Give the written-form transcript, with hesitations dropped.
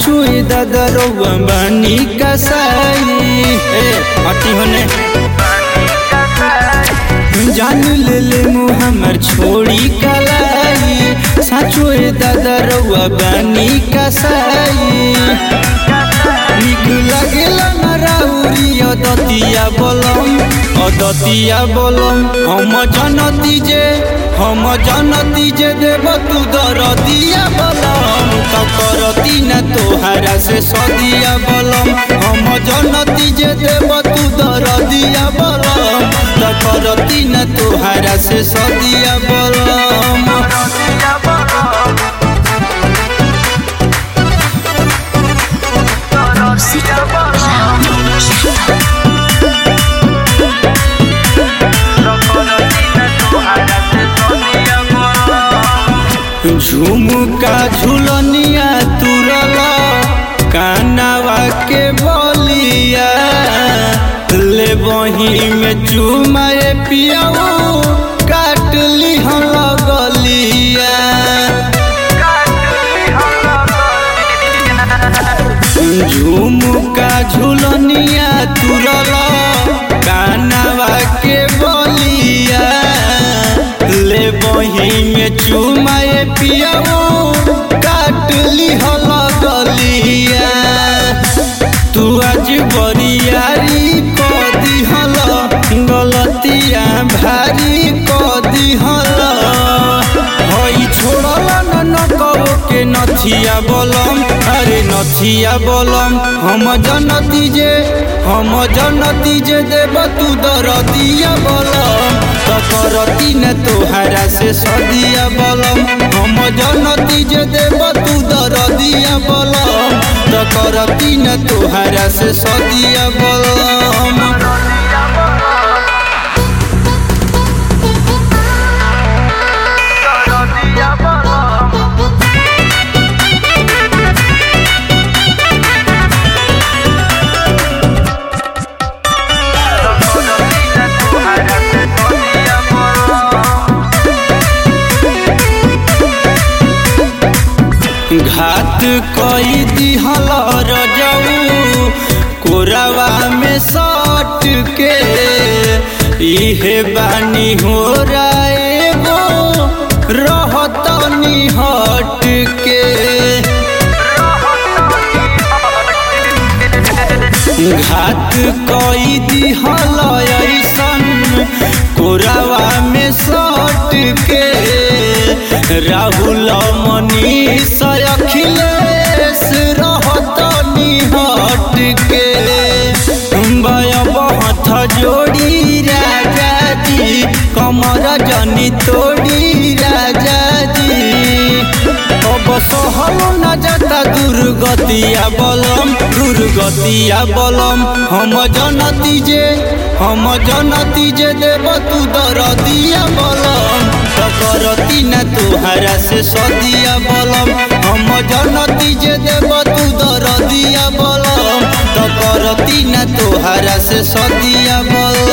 साचुए दादा रउआ बानी कसाई हटी होने जान ले मुँह हमर छोड़ी कलाई साचुए दादा रउआ बानी कसाई निक लागेला ना राउरी अदतिया बोलम हम जनती जे देव तू दरदिया बोलम करती न तोहरा से सदिया बोलम हम जनती जे देव तू दरदिया बोलम करती न तोहरा से सदिया बोलम झुमका झुलनिया तुरला कानावा के बोलिया ले बही में चुमाए पियाऊ काटली हम गलिया झुमका झुलनिया तुरला कानावा के बोलिया ले बही में चुमाए पियाऊ काटली हल गलिया तू आज बरियारी कदी हल गलतिया भारी कदी हल हई छोड़ला न कहो के नथिया बोलम अरे नथिया बोलम हम जनती जे देव तू दरदिया बोलम करती न तोहरा से सदिया बोलम हम जनती जे देव तू दरदिया बोलम करती न तोहरा से सदिया बोलम घात कई दिहल रजऊ कोरावा में सट के इहे बानी हो राए गो रहतनी हट के घात कई दिहल ऐसन कोरावा में सट के राहुल मनीष अखिलेश रहतनी हट के बहुत जोड़ी राजा जी कमर जनी तोड़ी राजा जी अब सहल न जाता दुर्गतिया बोलम हम जनती जे देव तू दरदिया बोलम करती न तोहरा से सदिया बोलम हम जनती जे देव तू दरदिया बोलम करती न तोहरा से सदिया बोलम।